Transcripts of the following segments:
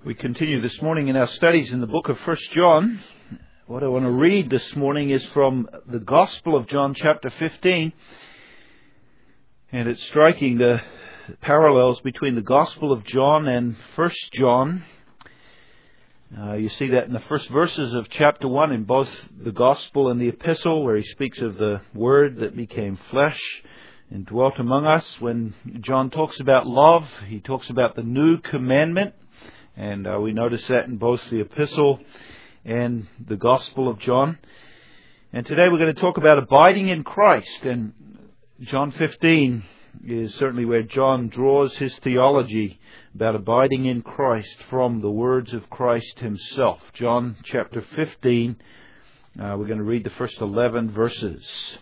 We continue this morning in our studies in the book of 1 John. What I want to read this morning is from the Gospel of John chapter 15. And it's striking the parallels between the Gospel of John and 1 John. You see that in the first verses of chapter 1 in both the Gospel and the Epistle, where he speaks of the Word that became flesh and dwelt among us. When John talks about love, he talks about the new commandment. And we notice that in both the Epistle and the Gospel of John. And today we're going to talk about abiding in Christ. And John 15 is certainly where John draws his theology about abiding in Christ from the words of Christ himself. John chapter 15, we're going to read the first 11 verses.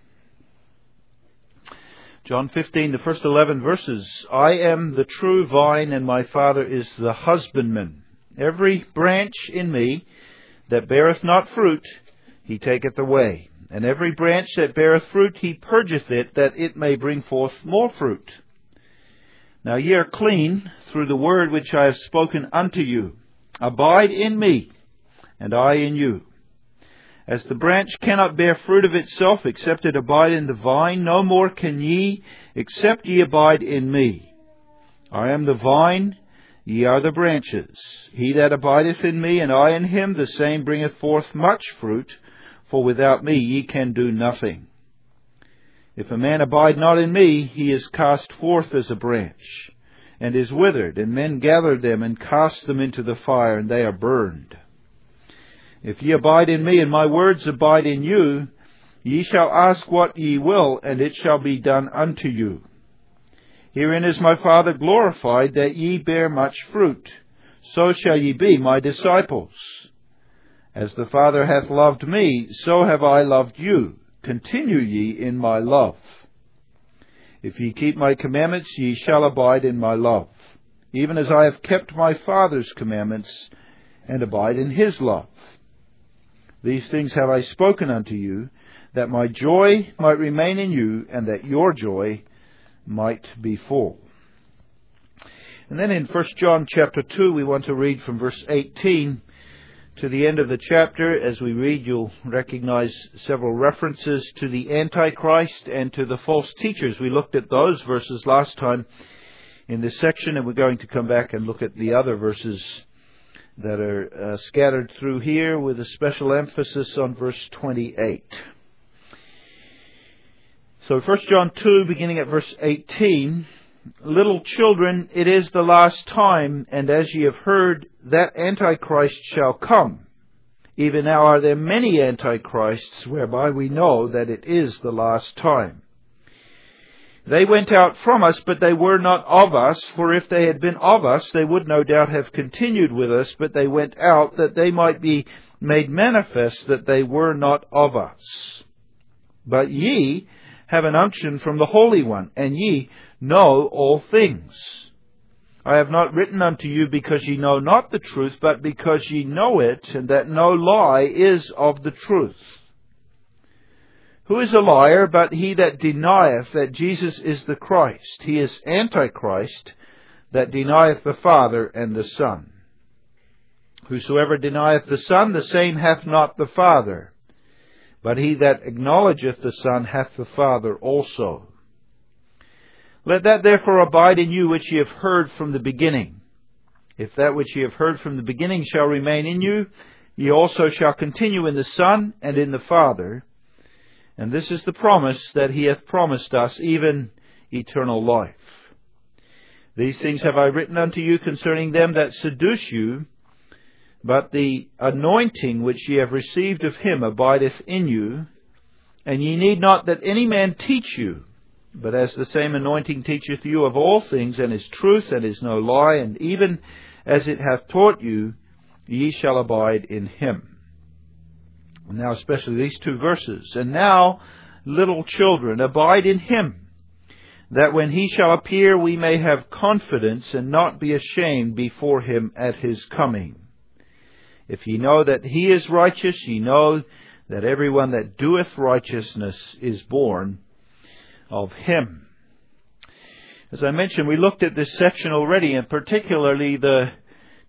John 15, the first 11 verses. I am the true vine, and my Father is the husbandman. Every branch in me that beareth not fruit, he taketh away. And every branch that beareth fruit, he purgeth it, that it may bring forth more fruit. Now ye are clean through the word which I have spoken unto you. Abide in me, and I in you. As the branch cannot bear fruit of itself, except it abide in the vine, no more can ye, except ye abide in me. I am the vine, ye are the branches. He that abideth in me, and I in him, the same bringeth forth much fruit, for without me ye can do nothing. If a man abide not in me, he is cast forth as a branch, and is withered, and men gather them, and cast them into the fire, and they are burned. If ye abide in me, and my words abide in you, ye shall ask what ye will, and it shall be done unto you. Herein is my Father glorified, that ye bear much fruit. So shall ye be my disciples. As the Father hath loved me, so have I loved you. Continue ye in my love. If ye keep my commandments, ye shall abide in my love, even as I have kept my Father's commandments, and abide in his love. These things have I spoken unto you, that my joy might remain in you, and that your joy might be full. And then in 1 John chapter 2, we want to read from verse 18 to the end of the chapter. As we read, you'll recognize several references to the Antichrist and to the false teachers. We looked at those verses last time in this section, and we're going to come back and look at the other verses that are scattered through here, with a special emphasis on verse 28. So 1 John 2, beginning at verse 18, Little children, it is the last time, and as ye have heard, that Antichrist shall come. Even now are there many Antichrists, whereby we know that it is the last time. They went out from us, but they were not of us. For if they had been of us, they would no doubt have continued with us. But they went out, that they might be made manifest that they were not of us. But ye have an unction from the Holy One, and ye know all things. I have not written unto you because ye know not the truth, but because ye know it, and that no lie is of the truth. Who is a liar but he that denieth that Jesus is the Christ? He is Antichrist, that denieth the Father and the Son. Whosoever denieth the Son, the same hath not the Father. But he that acknowledgeth the Son hath the Father also. Let that therefore abide in you which ye have heard from the beginning. If that which ye have heard from the beginning shall remain in you, ye also shall continue in the Son and in the Father. And this is the promise that he hath promised us, even eternal life. These things have I written unto you concerning them that seduce you, but the anointing which ye have received of him abideth in you, and ye need not that any man teach you, but as the same anointing teacheth you of all things, and is truth, and is no lie, and even as it hath taught you, ye shall abide in him. And now especially these two verses. And now, little children, abide in him, that when he shall appear we may have confidence, and not be ashamed before him at his coming. If ye know that he is righteous, ye know that every one that doeth righteousness is born of him. As I mentioned, we looked at this section already, and particularly the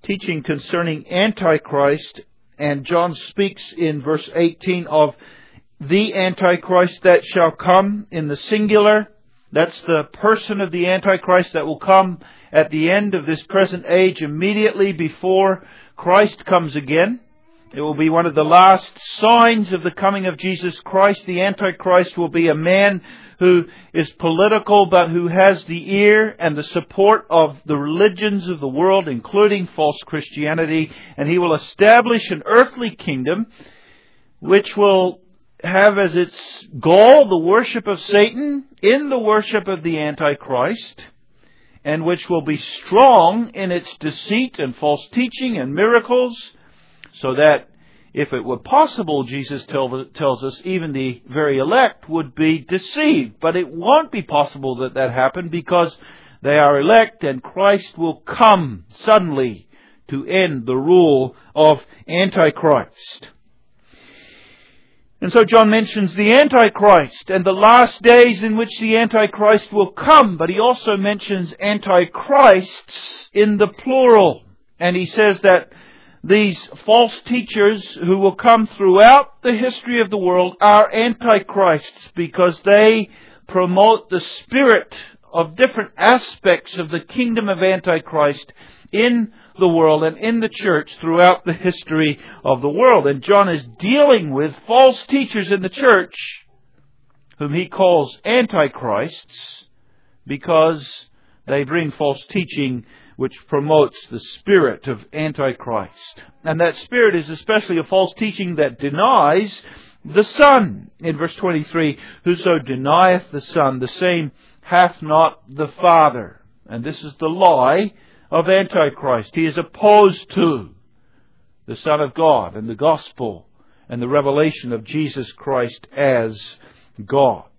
teaching concerning Antichrist, and John speaks in verse 18 of the Antichrist that shall come in the singular. That's the person of the Antichrist that will come at the end of this present age, immediately before Christ comes again. It will be one of the last signs of the coming of Jesus Christ. The Antichrist will be a man who is political, but who has the ear and the support of the religions of the world, including false Christianity. And he will establish an earthly kingdom which will have as its goal the worship of Satan in the worship of the Antichrist, and which will be strong in its deceit and false teaching and miracles, so that if it were possible, Jesus tells us, even the very elect would be deceived. But it won't be possible that that happen, because they are elect and Christ will come suddenly to end the rule of Antichrist. And so John mentions the Antichrist and the last days in which the Antichrist will come, but he also mentions Antichrists in the plural. And he says that these false teachers who will come throughout the history of the world are Antichrists, because they promote the spirit of different aspects of the kingdom of Antichrist in the world and in the church throughout the history of the world. And John is dealing with false teachers in the church, whom he calls Antichrists, because they bring false teaching which promotes the spirit of Antichrist. And that spirit is especially a false teaching that denies the Son. In verse 23, whoso denieth the Son, the same hath not the Father. And this is the lie of Antichrist. He is opposed to the Son of God and the gospel and the revelation of Jesus Christ as God.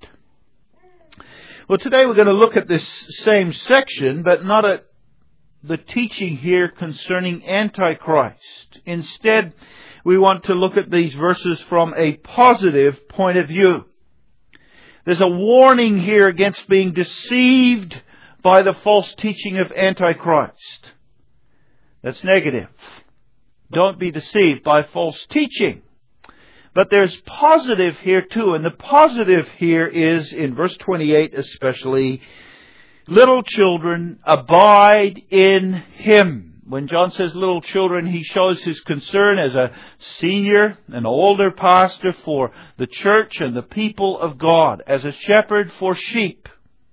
Well, today we're going to look at this same section, but not at the teaching here concerning Antichrist. Instead, we want to look at these verses from a positive point of view. There's a warning here against being deceived by the false teaching of Antichrist. That's negative. Don't be deceived by false teaching. But there's positive here too, and the positive here is, in verse 28 especially, little children, abide in Him. When John says little children, he shows his concern as a senior, an older pastor for the church and the people of God, as a shepherd for sheep.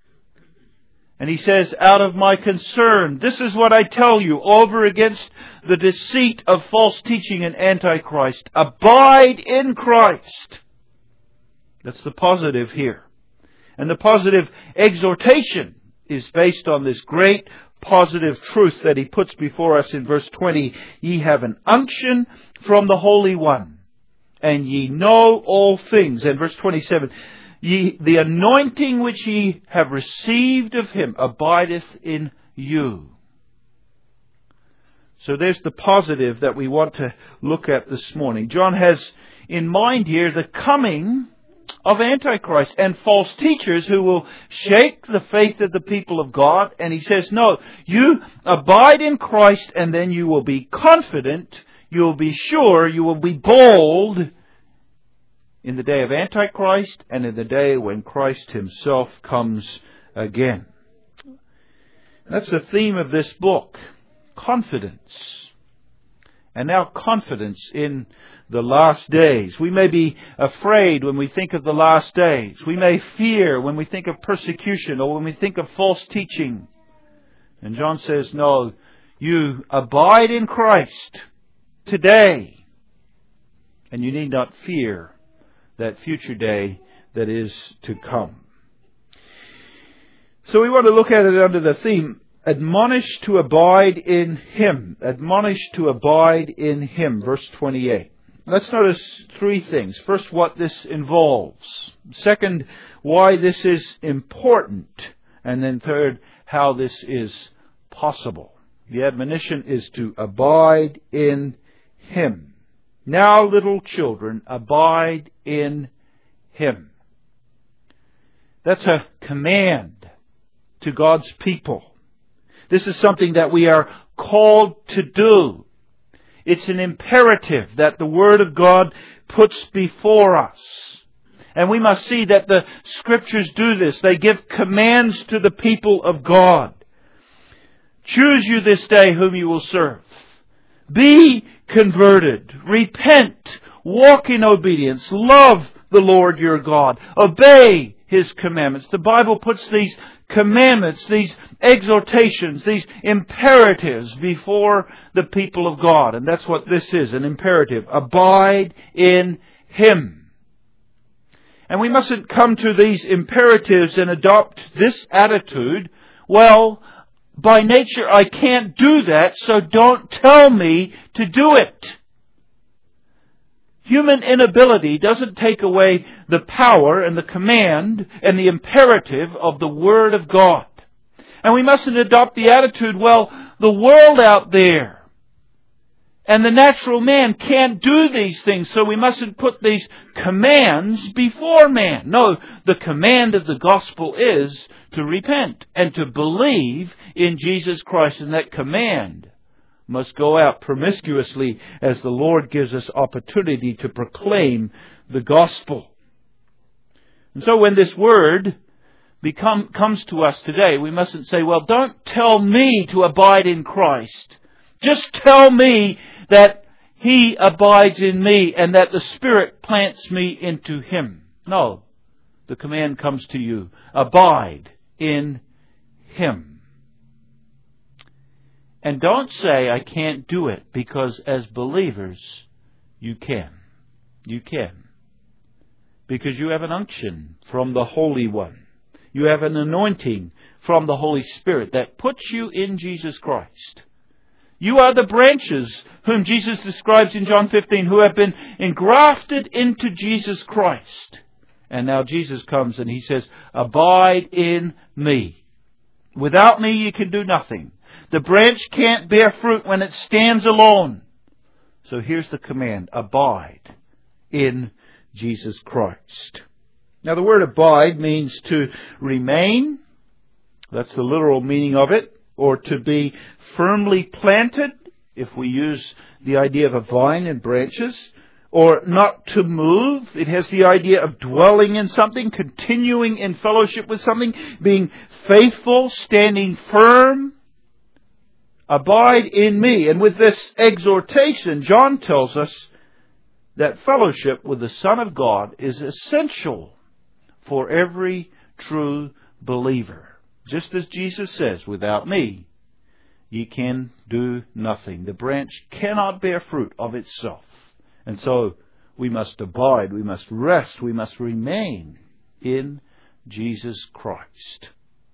And he says, out of my concern, this is what I tell you over against the deceit of false teaching and Antichrist. Abide in Christ. That's the positive here. And the positive exhortation is based on this great positive truth that he puts before us in verse 20. Ye have an unction from the Holy One, and ye know all things. And verse 27, the anointing which ye have received of Him abideth in you. So there's the positive that we want to look at this morning. John has in mind here the coming of Antichrist and false teachers who will shake the faith of the people of God. And he says, no, you abide in Christ, and then you will be confident, you will be sure, you will be bold in the day of Antichrist and in the day when Christ Himself comes again. That's the theme of this book. Confidence. And now confidence in the last days. We may be afraid when we think of the last days. We may fear when we think of persecution or when we think of false teaching. And John says, no, you abide in Christ today, and you need not fear that future day that is to come. So we want to look at it under the theme, admonish to abide in Him. Admonish to abide in Him. Verse 28. Let's notice three things. First, what this involves. Second, why this is important. And then third, how this is possible. The admonition is to abide in Him. Now, little children, abide in Him. That's a command to God's people. This is something that we are called to do. It's an imperative that the Word of God puts before us. And we must see that the Scriptures do this. They give commands to the people of God. Choose you this day whom you will serve. Be converted. Repent. Walk in obedience. Love the Lord your God. Obey His commandments. The Bible puts these commandments, these exhortations, these imperatives before the people of God. And that's what this is, an imperative. Abide in Him. And we mustn't come to these imperatives and adopt this attitude. Well, by nature I can't do that, so don't tell me to do it. Human inability doesn't take away the power and the command and the imperative of the Word of God. And we mustn't adopt the attitude, well, the world out there and the natural man can't do these things, so we mustn't put these commands before man. No, the command of the gospel is to repent and to believe in Jesus Christ, and that command must go out promiscuously as the Lord gives us opportunity to proclaim the gospel. And so when this word comes to us today, we mustn't say, well, don't tell me to abide in Christ. Just tell me that He abides in me and that the Spirit plants me into Him. No, the command comes to you. Abide in Him. And don't say, I can't do it, because as believers, you can. You can. Because you have an unction from the Holy One. You have an anointing from the Holy Spirit that puts you in Jesus Christ. You are the branches whom Jesus describes in John 15, who have been engrafted into Jesus Christ. And now Jesus comes and He says, abide in me. Without me you can do nothing. The branch can't bear fruit when it stands alone. So here's the command, abide in Jesus Christ. Now the word abide means to remain. That's the literal meaning of it. Or to be firmly planted, if we use the idea of a vine and branches. Or not to move. It has the idea of dwelling in something, continuing in fellowship with something, being faithful, standing firm. Abide in me. And with this exhortation, John tells us that fellowship with the Son of God is essential for every true believer. Just as Jesus says, without me, ye can do nothing. The branch cannot bear fruit of itself. And so we must abide, we must rest, we must remain in Jesus Christ.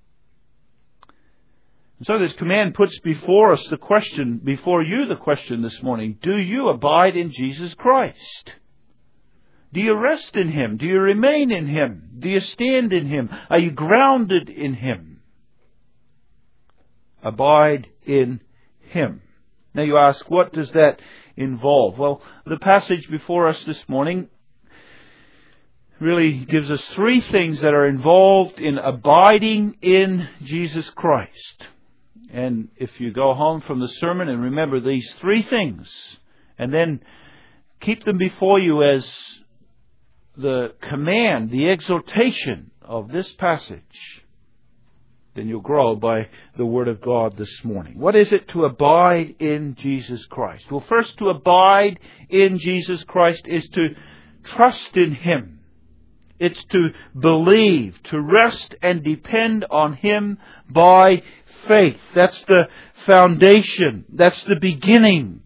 And so this command puts before us the question, before you the question this morning, do you abide in Jesus Christ? Do you rest in Him? Do you remain in Him? Do you stand in Him? Are you grounded in Him? Abide in Him. Now you ask, what does that involve? Well, the passage before us this morning really gives us three things that are involved in abiding in Jesus Christ. And if you go home from the sermon and remember these three things, and then keep them before you as the command, the exhortation of this passage, then you'll grow by the Word of God this morning. What is it to abide in Jesus Christ? Well, first, to abide in Jesus Christ is to trust in Him. It's to believe, to rest and depend on Him by faith. That's the foundation. That's the beginning.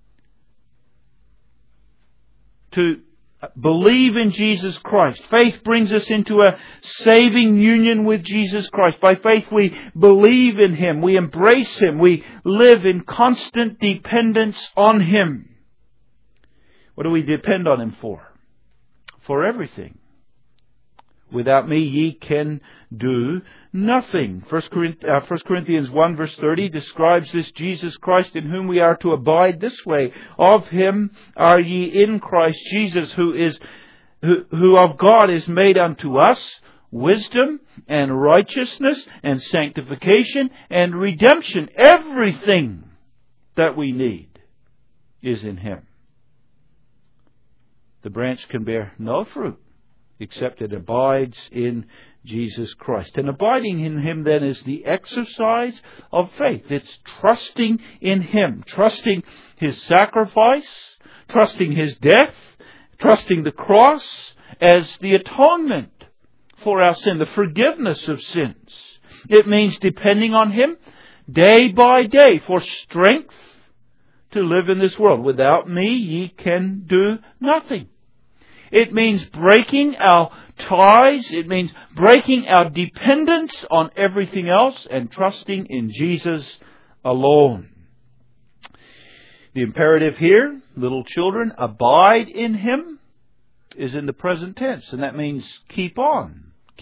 To believe in Jesus Christ. Faith brings us into a saving union with Jesus Christ. By faith we believe in Him. We embrace Him. We live in constant dependence on Him. What do we depend on Him for? For everything. Without me ye can do nothing. 1 Corinthians 1 verse 30 describes this Jesus Christ in whom we are to abide this way. Of Him are ye in Christ Jesus, who of God is made unto us wisdom and righteousness and sanctification and redemption. Everything that we need is in Him. The branch can bear no fruit except it abides in Jesus Christ. And abiding in Him then is the exercise of faith. It's trusting in Him, trusting His sacrifice, trusting His death, trusting the cross as the atonement for our sin, the forgiveness of sins. It means depending on Him day by day for strength to live in this world. Without me ye can do nothing. It means breaking our ties. It means breaking our dependence on everything else and trusting in Jesus alone. The imperative here, little children, abide in Him, is in the present tense. And that means keep on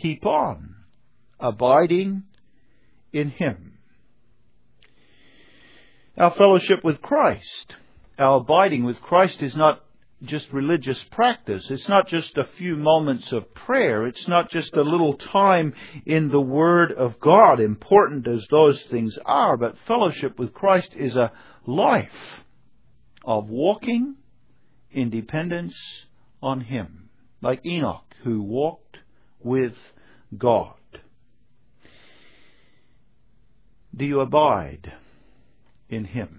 abiding in Him. Our fellowship with Christ, our abiding with Christ is not just religious practice. It's not just a few moments of prayer. It's not just a little time in the Word of God, important as those things are. But fellowship with Christ is a life of walking in dependence on Him, like Enoch, who walked with God. Do you abide in Him?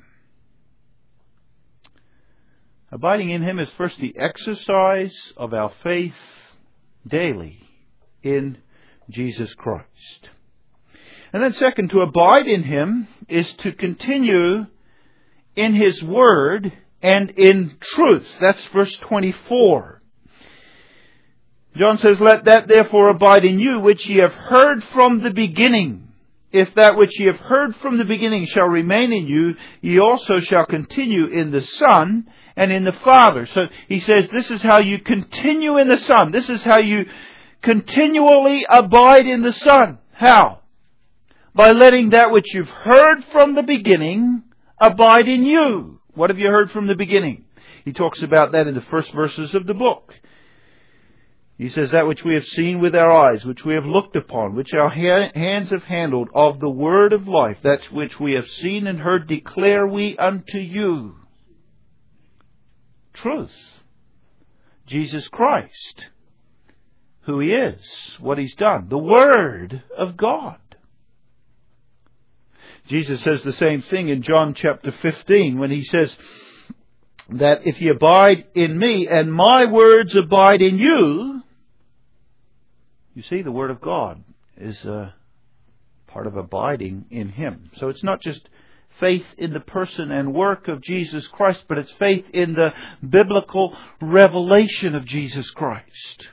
Abiding in Him is first the exercise of our faith daily in Jesus Christ. And then second, to abide in Him is to continue in His Word and in truth. That's verse 24. John says, "Let that therefore abide in you which ye have heard from the beginning. If that which ye have heard from the beginning shall remain in you, ye also shall continue in the Son and in the Father." So he says this is how you continue in the Son. This is how you continually abide in the Son. How? By letting that which you've heard from the beginning abide in you. What have you heard from the beginning? He talks about that in the first verses of the book. He says, "That which we have seen with our eyes, which we have looked upon, which our hands have handled, of the word of life, that which we have seen and heard declare we unto you." Truth. Jesus Christ. Who He is. What He's done. The Word of God. Jesus says the same thing in John chapter 15 when He says that if ye abide in me and my words abide in you. You see, the Word of God is a part of abiding in Him. So it's not just faith in the person and work of Jesus Christ, but it's faith in the biblical revelation of Jesus Christ.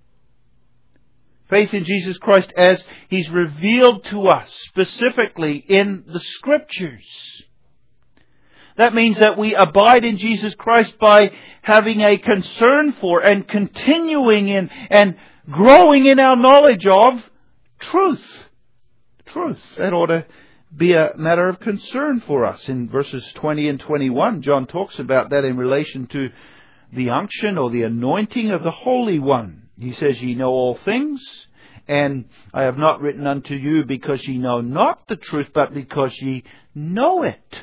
Faith in Jesus Christ as He's revealed to us, specifically in the Scriptures. That means that we abide in Jesus Christ by having a concern for and continuing in and growing in our knowledge of truth. Truth. That ought to be a matter of concern for us. In verses 20 and 21, John talks about that in relation to the unction or the anointing of the Holy One. He says, "Ye know all things, and I have not written unto you because ye know not the truth, but because ye know it."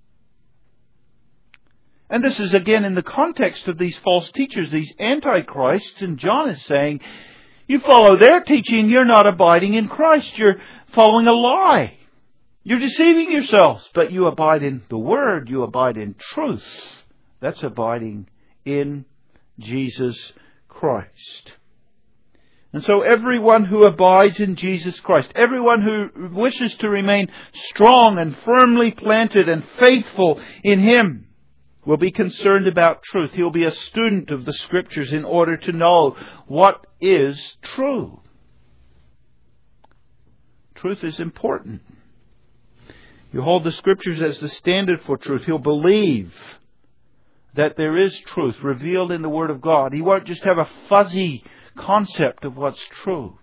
And this is again in the context of these false teachers, these antichrists, and John is saying, you follow their teaching, you're not abiding in Christ, you're following a lie. You're deceiving yourselves, but you abide in the Word, you abide in truth. That's abiding in Jesus Christ. And so everyone who abides in Jesus Christ, everyone who wishes to remain strong and firmly planted and faithful in Him, will be concerned about truth. He'll be a student of the Scriptures in order to know what is true. Truth is important. You hold the Scriptures as the standard for truth. He'll believe that there is truth revealed in the Word of God. He won't just have a fuzzy concept of what's true,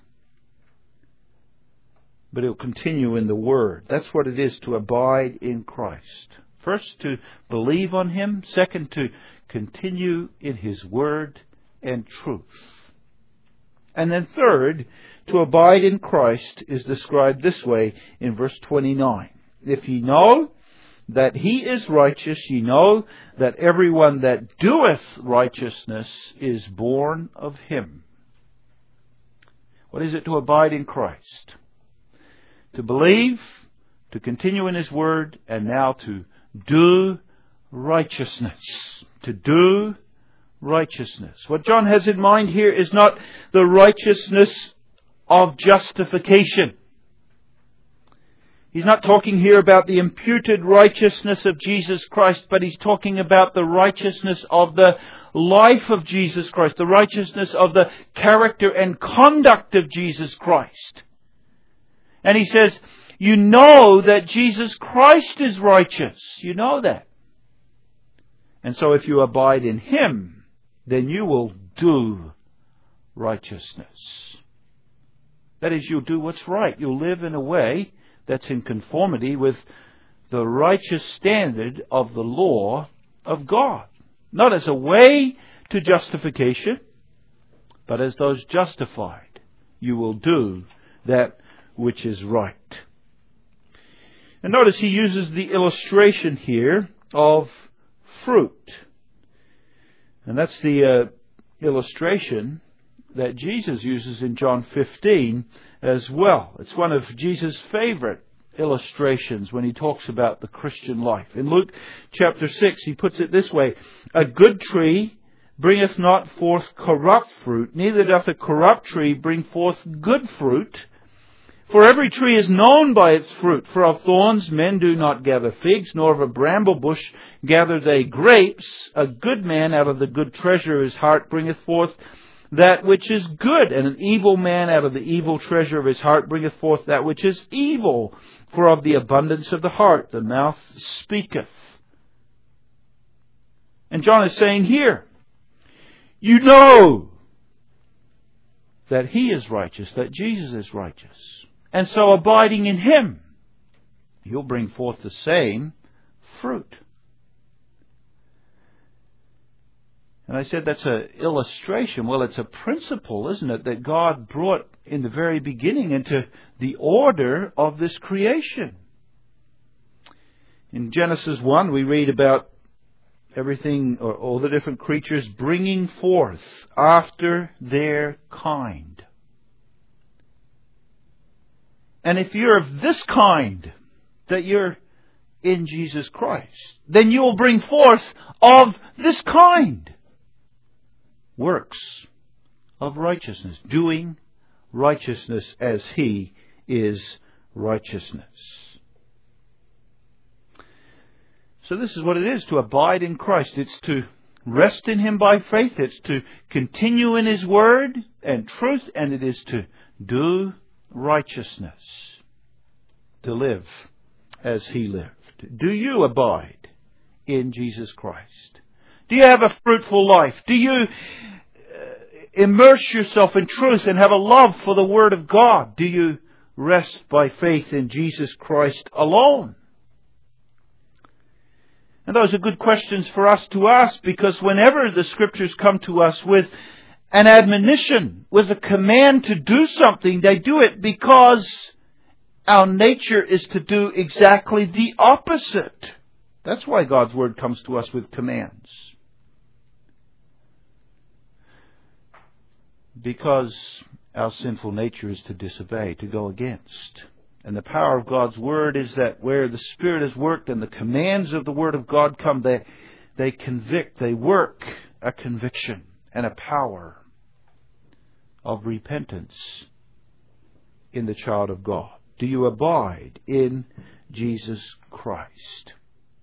but he'll continue in the Word. That's what it is to abide in Christ. First, to believe on Him. Second, to continue in His Word and truth. And then third, to abide in Christ is described this way in verse 29. "If ye know that he is righteous, ye know that everyone that doeth righteousness is born of him. What is it to abide in Christ? To believe, to continue in his word, and now to do righteousness. To do righteousness. What John has in mind here is not the righteousness of justification. He's not talking here about the imputed righteousness of Jesus Christ, but he's talking about the righteousness of the life of Jesus Christ, the righteousness of the character and conduct of Jesus Christ. And he says, you know that Jesus Christ is righteous. You know that. And so if you abide in him, then you will do righteousness. That is, you'll do what's right. You'll live in a way that's in conformity with the righteous standard of the law of God. Not as a way to justification, but as those justified. You will do that which is right. And notice he uses the illustration here of fruit. And that's the illustration that Jesus uses in John 15 as well. It's one of Jesus' favorite illustrations when he talks about the Christian life. In Luke chapter 6, he puts it this way, a good tree bringeth not forth corrupt fruit, neither doth a corrupt tree bring forth good fruit. For every tree is known by its fruit. For of thorns men do not gather figs, nor of a bramble bush gather they grapes. A good man out of the good treasure of his heart bringeth forth that which is good, and an evil man out of the evil treasure of his heart bringeth forth that which is evil. For of the abundance of the heart the mouth speaketh. And John is saying here, you know that he is righteous, that Jesus is righteous. And so abiding in him, you'll bring forth the same fruit. And I said that's an illustration. Well, it's a principle, isn't it, that God brought in the very beginning into the order of this creation. In Genesis 1, we read about everything, or all the different creatures bringing forth after their kind. And if you're of this kind, that you're in Jesus Christ, then you will bring forth of this kind works of righteousness, doing righteousness as he is righteousness. So this is what it is to abide in Christ. It's to rest in him by faith. It's to continue in his word and truth, and it is to do righteousness, to live as he lived. Do you abide in Jesus Christ? Do you have a fruitful life? Do you immerse yourself in truth and have a love for the Word of God? Do you rest by faith in Jesus Christ alone? And those are good questions for us to ask, because whenever the Scriptures come to us with an admonition, with a command to do something, they do it because our nature is to do exactly the opposite. That's why God's Word comes to us with commands. Because our sinful nature is to disobey, to go against. And the power of God's Word is that where the Spirit has worked and the commands of the Word of God come, they convict, they work a conviction and a power of repentance in the child of God. Do you abide in Jesus Christ?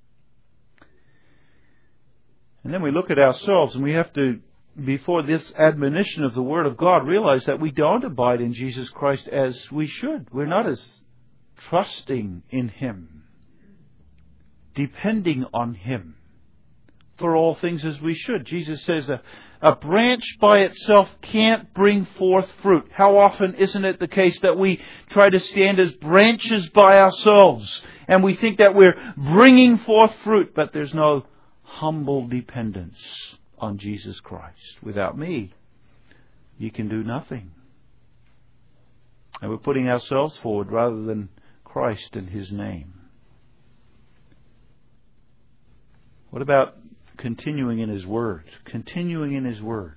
And then we look at ourselves, and we have to, before this admonition of the Word of God, realize that we don't abide in Jesus Christ as we should. We're not as trusting in him, depending on him for all things as we should. Jesus says a branch by itself can't bring forth fruit. How often isn't it the case that we try to stand as branches by ourselves and we think that we're bringing forth fruit, but there's no humble dependence on Jesus Christ. Without me, you can do nothing. And we're putting ourselves forward rather than Christ and his name. What about continuing in His Word? Continuing in His Word.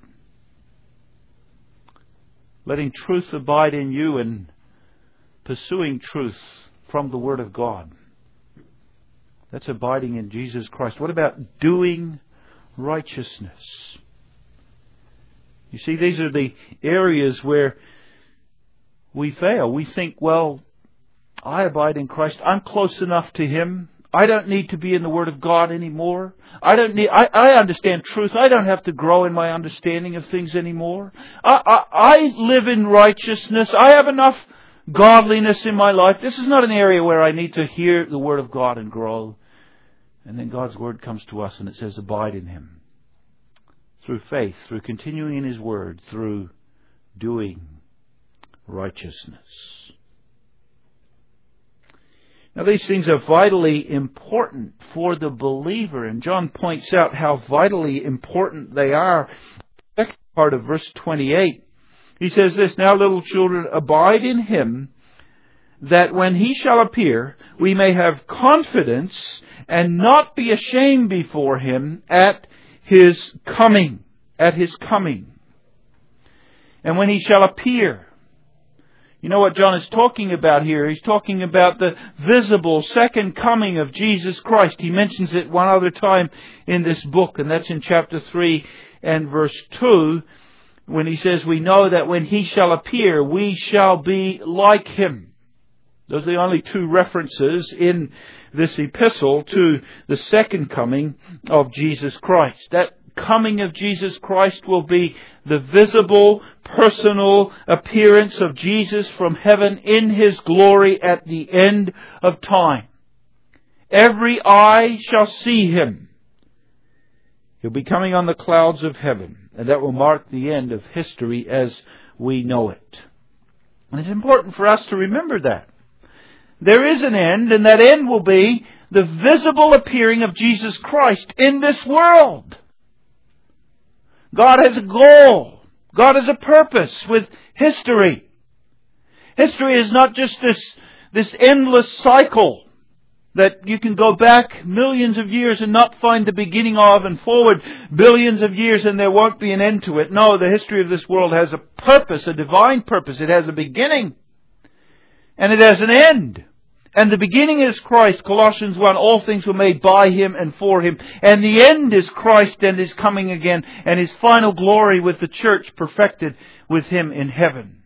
Letting truth abide in you and pursuing truth from the Word of God. That's abiding in Jesus Christ. What about doing righteousness? You see, these are the areas where we fail. We think, well, I abide in Christ. I'm close enough to Him. I don't need to be in the Word of God anymore. I understand truth. I don't have to grow in my understanding of things anymore. I live in righteousness. I have enough godliness in my life. This is not an area where I need to hear the Word of God and grow. And then God's Word comes to us and it says, abide in Him. Through faith, through continuing in His Word, through doing righteousness. Now these things are vitally important for the believer, and John points out how vitally important they are. The second part of verse 28, he says this, now little children, abide in Him, that when He shall appear, we may have confidence and not be ashamed before Him at His coming. At His coming. And when He shall appear. You know what John is talking about here? He's talking about the visible second coming of Jesus Christ. He mentions it one other time in this book, and that's in chapter 3 and verse 2, when he says, we know that when He shall appear, we shall be like Him. Those are the only two references in this epistle to the second coming of Jesus Christ. That coming of Jesus Christ will be the visible, personal appearance of Jesus from heaven in His glory at the end of time. Every eye shall see Him. He'll be coming on the clouds of heaven, and that will mark the end of history as we know it. And it's important for us to remember that. There is an end, and that end will be the visible appearing of Jesus Christ in this world. God has a goal. God has a purpose with history. History is not just this endless cycle that you can go back millions of years and not find the beginning of, and forward billions of years and there won't be an end to it. No, the history of this world has a purpose, a divine purpose. It has a beginning and it has an end. And the beginning is Christ, Colossians 1, all things were made by Him and for Him. And the end is Christ and His coming again, and His final glory with the church perfected with Him in heaven.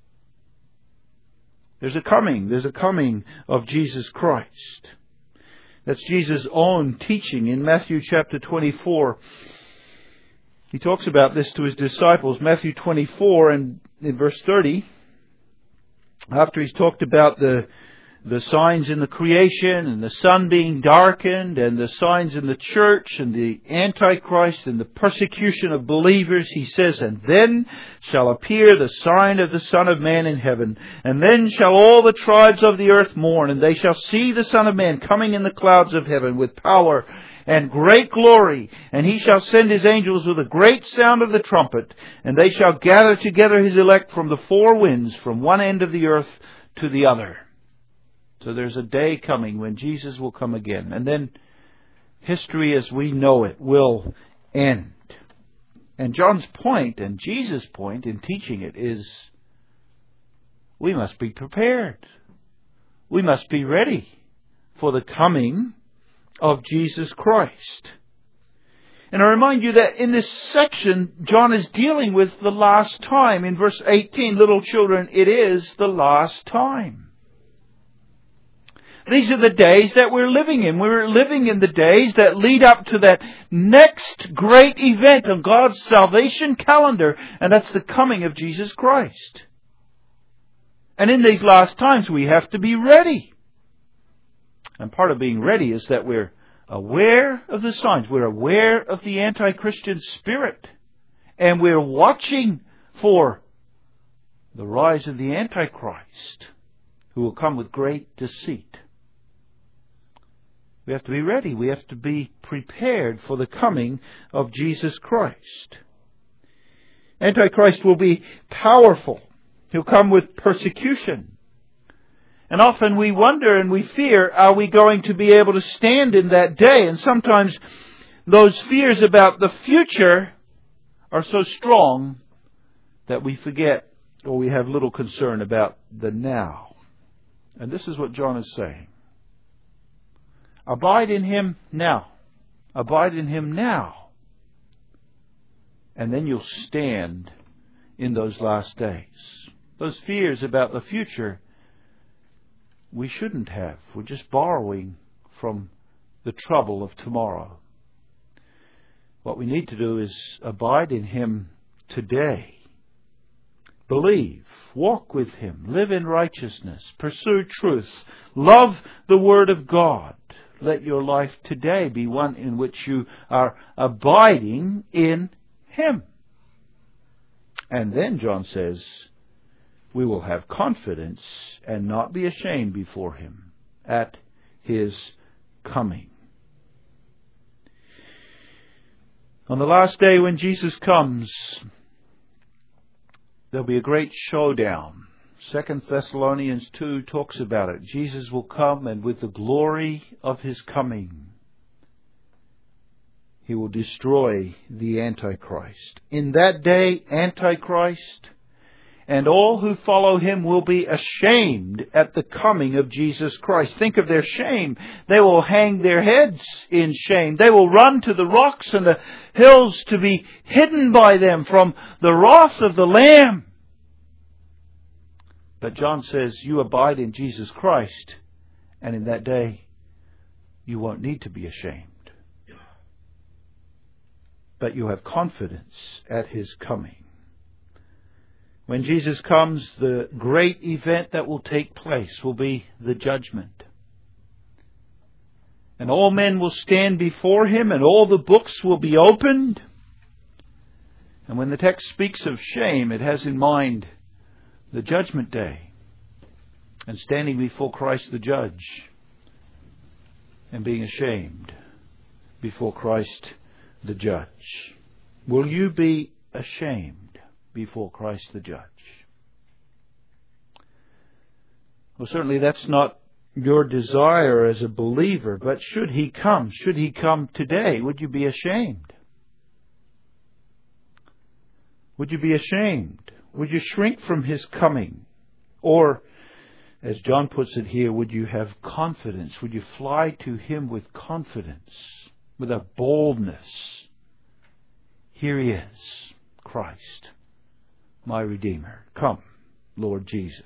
There's a coming of Jesus Christ. That's Jesus' own teaching in Matthew chapter 24. He talks about this to His disciples. Matthew 24 and in verse 30, after He's talked about the signs in the creation and the sun being darkened and the signs in the church and the Antichrist and the persecution of believers, He says, and then shall appear the sign of the Son of Man in heaven, and then shall all the tribes of the earth mourn, and they shall see the Son of Man coming in the clouds of heaven with power and great glory, and He shall send His angels with a great sound of the trumpet, and they shall gather together His elect from the four winds, from one end of the earth to the other. So there's a day coming when Jesus will come again. And then history as we know it will end. And John's point and Jesus' point in teaching it is we must be prepared. We must be ready for the coming of Jesus Christ. And I remind you that in this section, John is dealing with the last time. In verse 18, little children, it is the last time. These are the days that we're living in. We're living in the days that lead up to that next great event on God's salvation calendar, and that's the coming of Jesus Christ. And in these last times, we have to be ready. And part of being ready is that we're aware of the signs. We're aware of the anti-Christian spirit. And we're watching for the rise of the Antichrist, who will come with great deceit. We have to be ready. We have to be prepared for the coming of Jesus Christ. Antichrist will be powerful. He'll come with persecution. And often we wonder and we fear, are we going to be able to stand in that day? And sometimes those fears about the future are so strong that we forget or we have little concern about the now. And this is what John is saying. Abide in Him now. Abide in Him now. And then you'll stand in those last days. Those fears about the future we shouldn't have. We're just borrowing from the trouble of tomorrow. What we need to do is abide in Him today. Believe, walk with Him, live in righteousness, pursue truth, love the Word of God. Let your life today be one in which you are abiding in Him. And then John says, we will have confidence and not be ashamed before Him at His coming. On the last day when Jesus comes, there'll be a great showdown. 2 Thessalonians 2 talks about it. Jesus will come, and with the glory of His coming, He will destroy the Antichrist. In that day, Antichrist and all who follow him will be ashamed at the coming of Jesus Christ. Think of their shame. They will hang their heads in shame. They will run to the rocks and the hills to be hidden by them from the wrath of the Lamb. But John says, you abide in Jesus Christ, and in that day you won't need to be ashamed. But you have confidence at His coming. When Jesus comes, the great event that will take place will be the judgment. And all men will stand before Him, and all the books will be opened. And when the text speaks of shame, it has in mind the judgment day, and standing before Christ the judge, and being ashamed before Christ the judge. Will you be ashamed before Christ the judge? Well, certainly that's not your desire as a believer, but should He come today, would you be ashamed? Would you be ashamed? Would you shrink from His coming? Or, as John puts it here, would you have confidence? Would you fly to Him with confidence, with a boldness? Here He is, Christ, my Redeemer. Come, Lord Jesus.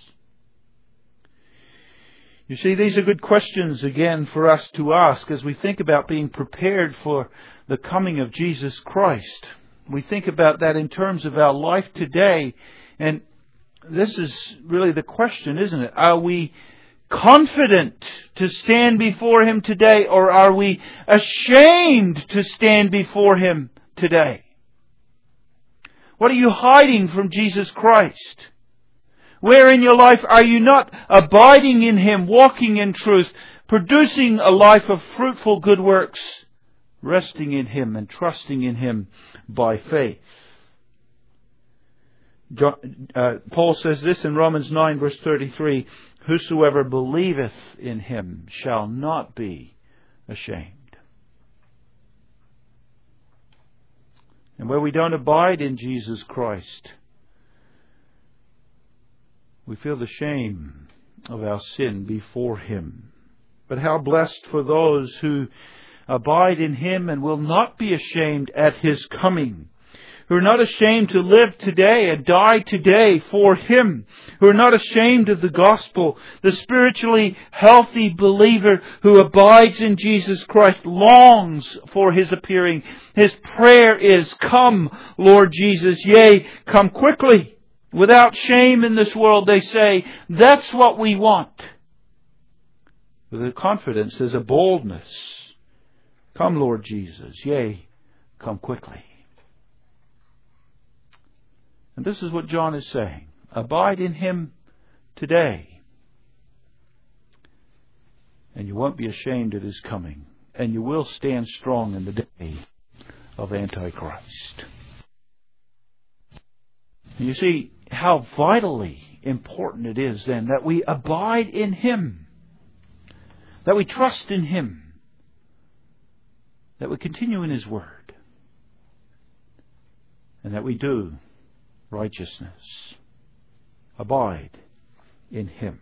You see, these are good questions again for us to ask as we think about being prepared for the coming of Jesus Christ. We think about that in terms of our life today, and this is really the question, isn't it? Are we confident to stand before Him today, or are we ashamed to stand before Him today? What are you hiding from Jesus Christ? Where in your life are you not abiding in Him, walking in truth, producing a life of fruitful good works, resting in Him and trusting in Him by faith? Paul says this in Romans 9 verse 33, whosoever believeth in Him shall not be ashamed. And where we don't abide in Jesus Christ, we feel the shame of our sin before Him. But how blessed for those who abide in Him and will not be ashamed at His coming, who are not ashamed to live today and die today for Him, who are not ashamed of the gospel. The spiritually healthy believer who abides in Jesus Christ longs for His appearing. His prayer is, come, Lord Jesus, yea, come quickly. Without shame in this world, they say, that's what we want. With a confidence, there's a boldness. Come, Lord Jesus, yea, come quickly. And this is what John is saying. Abide in Him today, and you won't be ashamed at His coming, and you will stand strong in the day of Antichrist. And you see how vitally important it is then that we abide in Him, that we trust in Him, that we continue in His Word, and that we do righteousness. Abide in Him.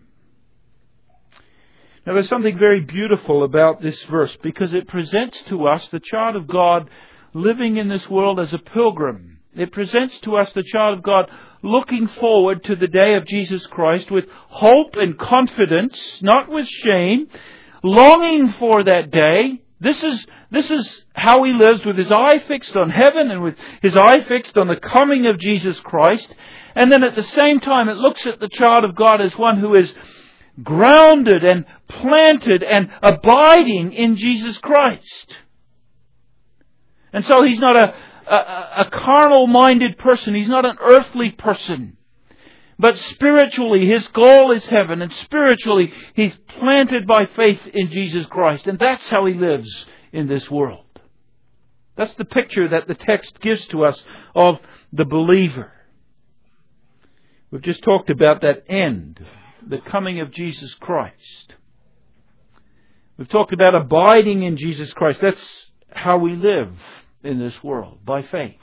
Now there's something very beautiful about this verse, because it presents to us the child of God living in this world as a pilgrim. It presents to us the child of God looking forward to the day of Jesus Christ with hope and confidence, not with shame, longing for that day. This is how he lives, with his eye fixed on heaven and with his eye fixed on the coming of Jesus Christ. And then at the same time it looks at the child of God as one who is grounded and planted and abiding in Jesus Christ. And so he's not a carnal-minded person. He's not an earthly person. But spiritually, his goal is heaven. And spiritually, he's planted by faith in Jesus Christ. And that's how he lives in this world. That's the picture that the text gives to us of the believer. We've just talked about that end, the coming of Jesus Christ. We've talked about abiding in Jesus Christ. That's how we live in this world, by faith.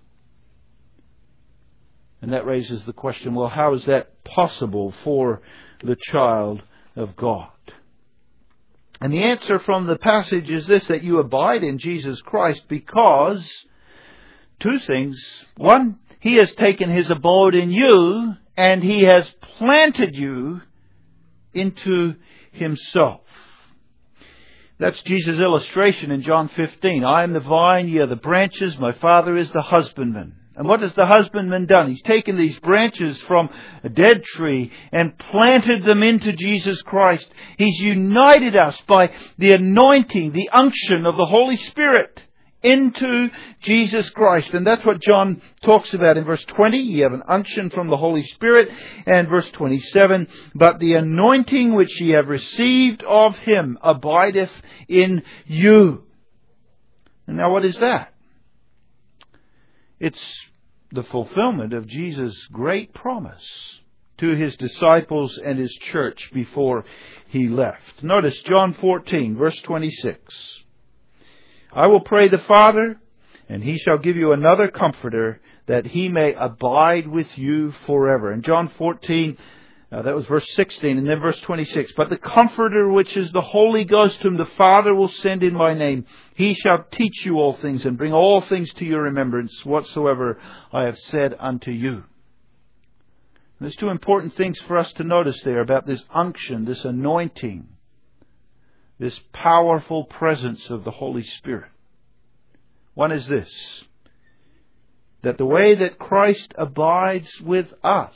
And that raises the question, well, how is that possible for the child of God? And the answer from the passage is this, that you abide in Jesus Christ because two things. One, He has taken His abode in you, and He has planted you into Himself. That's Jesus' illustration in John 15. I am the vine, ye are the branches, my Father is the husbandman. And what has the husbandman done? He's taken these branches from a dead tree and planted them into Jesus Christ. He's united us by the anointing, the unction of the Holy Spirit into Jesus Christ. And that's what John talks about in verse 20. You have an unction from the Holy Spirit. And verse 27, but the anointing which ye have received of Him abideth in you. And now what is that? It's the fulfillment of Jesus' great promise to His disciples and His church before He left. Notice John 14, verse 26. I will pray the Father, and He shall give you another Comforter, that He may abide with you forever. In John 14, that was verse 16, and then verse 26. But the Comforter, which is the Holy Ghost, whom the Father will send in my name, He shall teach you all things, and bring all things to your remembrance, whatsoever I have said unto you. There's two important things for us to notice there about this unction, this anointing, this powerful presence of the Holy Spirit. One is this, that the way that Christ abides with us,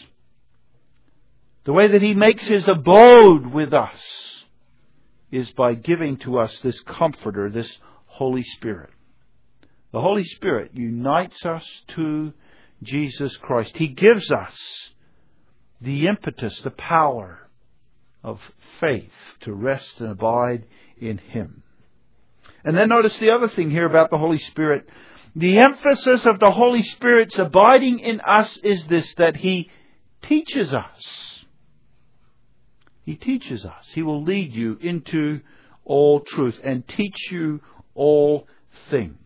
the way that He makes His abode with us, is by giving to us this Comforter, this Holy Spirit. The Holy Spirit unites us to Jesus Christ. He gives us the impetus, the power of faith to rest and abide in Him. And then notice the other thing here about the Holy Spirit. The emphasis of the Holy Spirit's abiding in us is this, that He teaches us. He teaches us. He will lead you into all truth and teach you all things.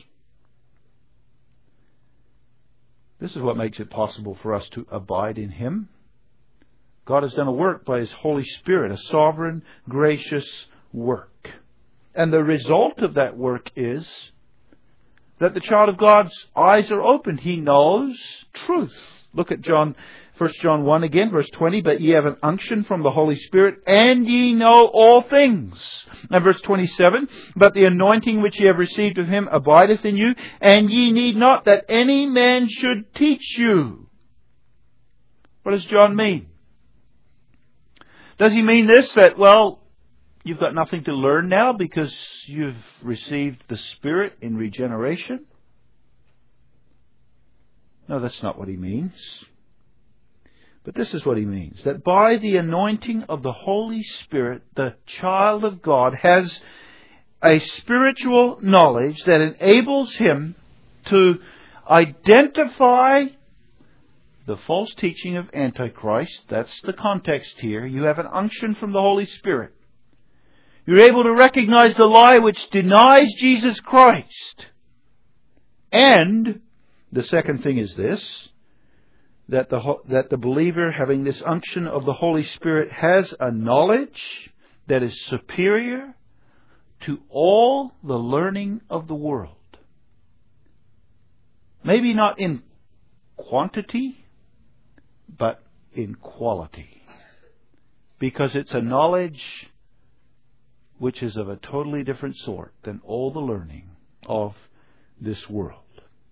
This is what makes it possible for us to abide in Him. God has done a work by His Holy Spirit, a sovereign, gracious work. And the result of that work is that the child of God's eyes are opened. He knows truth. Look at 1 John 1 again, verse 20. But ye have an unction from the Holy Spirit, and ye know all things. And verse 27. But the anointing which ye have received of Him abideth in you, and ye need not that any man should teach you. What does John mean? Does he mean this, that, well, you've got nothing to learn now because you've received the Spirit in regeneration? No, that's not what he means. But this is what he means, that by the anointing of the Holy Spirit, the child of God has a spiritual knowledge that enables him to identify the false teaching of Antichrist. That's the context here. You have an unction from the Holy Spirit. You're able to recognize the lie which denies Jesus Christ. And the second thing is this, that the believer, having this unction of the Holy Spirit, has a knowledge that is superior to all the learning of the world. Maybe not in quantity, but in quality. Because it's a knowledge which is of a totally different sort than all the learning of this world.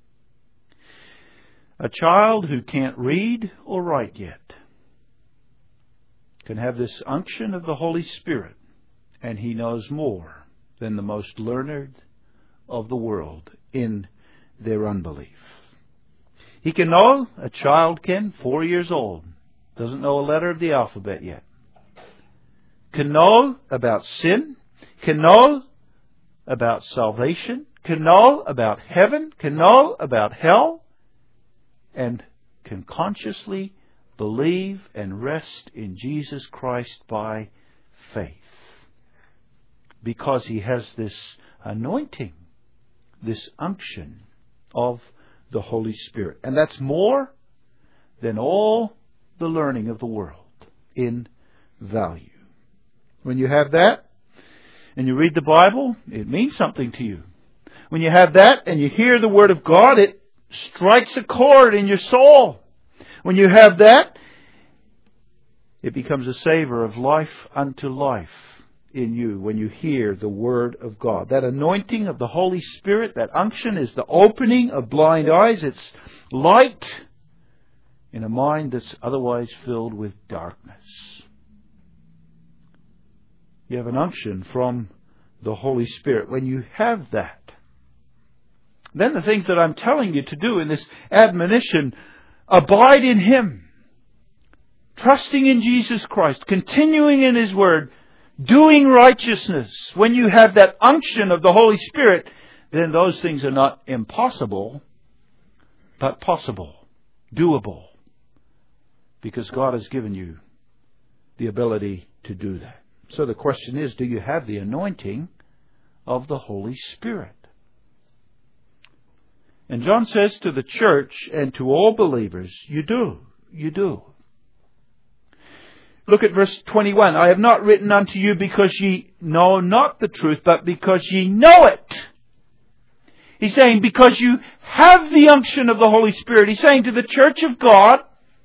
A child who can't read or write yet can have this unction of the Holy Spirit, and he knows more than the most learned of the world in their unbelief. He can know, a child can, 4 years old, doesn't know a letter of the alphabet yet, can know about sin, can know about salvation, can know about heaven, can know about hell, and can consciously believe and rest in Jesus Christ by faith. Because he has this anointing, this unction of the Holy Spirit. And that's more than all the learning of the world in value. When you have that, and you read the Bible, it means something to you. When you have that, and you hear the Word of God, it strikes a chord in your soul. When you have that, it becomes a savor of life unto life in you when you hear the Word of God. That anointing of the Holy Spirit, that unction, is the opening of blind eyes. It's light in a mind that's otherwise filled with darkness. You have an unction from the Holy Spirit. When you have that, then the things that I'm telling you to do in this admonition, abide in Him, trusting in Jesus Christ, continuing in His Word, doing righteousness. When you have that unction of the Holy Spirit, then those things are not impossible, but possible, doable, because God has given you the ability to do that. So the question is, do you have the anointing of the Holy Spirit? And John says to the church and to all believers, you do. You do. Look at verse 21. I have not written unto you because ye know not the truth, but because ye know it. He's saying because you have the unction of the Holy Spirit. He's saying to the church of God,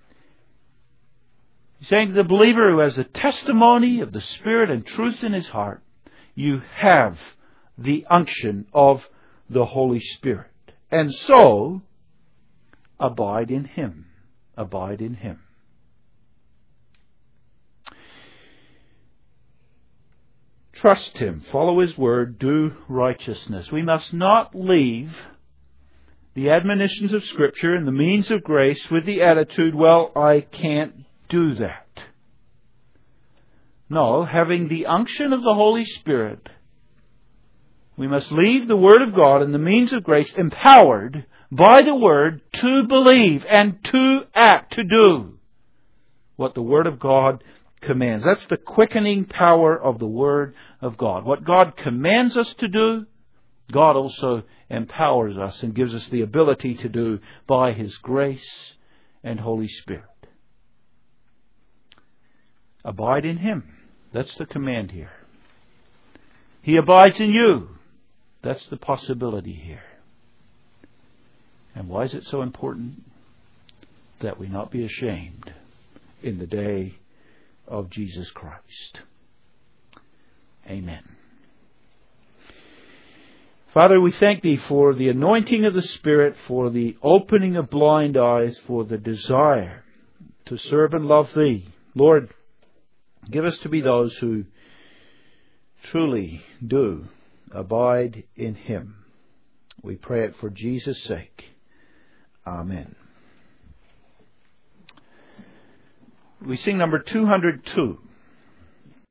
he's saying to the believer who has the testimony of the Spirit and truth in his heart, you have the unction of the Holy Spirit. And so, abide in Him. Abide in Him. Trust Him. Follow His Word. Do righteousness. We must not leave the admonitions of Scripture and the means of grace with the attitude, well, I can't do that. No, having the unction of the Holy Spirit, we must leave the Word of God and the means of grace empowered by the Word to believe and to act, to do what the Word of God commands. That's the quickening power of the Word of God. What God commands us to do, God also empowers us and gives us the ability to do by His grace and Holy Spirit. Abide in Him. That's the command here. He abides in you. That's the possibility here. And why is it so important? That we not be ashamed in the day of Jesus Christ. Amen. Father, we thank Thee for the anointing of the Spirit, for the opening of blind eyes, for the desire to serve and love Thee. Lord, give us to be those who truly do abide in Him. We pray it for Jesus' sake. Amen. We sing number 202.